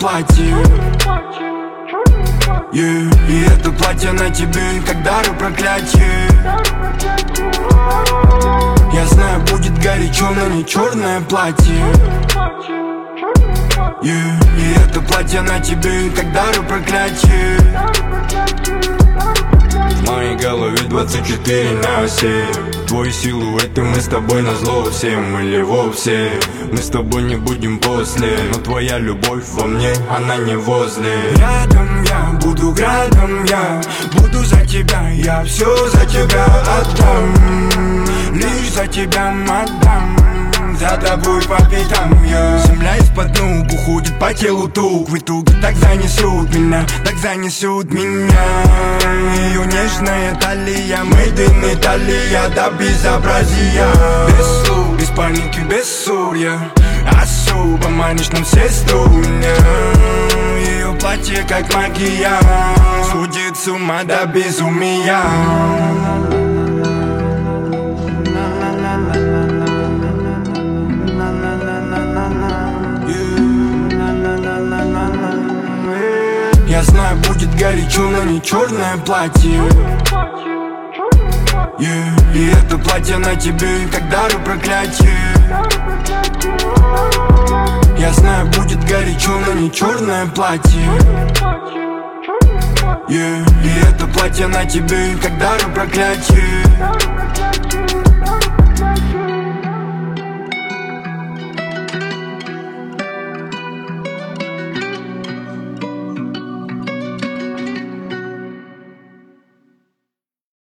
платье. И это платье на тебе, как дарю проклятие. Я знаю, будет горячо, но не черное платье. И это платье на тебе, как дарю проклятие. В моей голове 24/7. Твой силуэт и мы с тобой назло всем. Или вовсе мы с тобой не будем после. Но твоя любовь во мне, она не возле. Рядом я, буду градом я, буду за тебя, я все за тебя отдам. Лишь за тебя отдам, за тобой по пятам я. Земля из-под ног уходит по телу тук. В итоге так занесут меня, так занесут меня. Ее нежная талия, made in Italia до безобразия. Без слов, без паники, без ссор я особо манишь на все струны. Ее платье как магия, сводит с ума до безумия. Я знаю, будет горячо, но не черное платье. И это платье на тебе, как дарю проклятие. Я знаю, будет горячо, но не черное платье. И это платье на тебе, как дарю проклятие.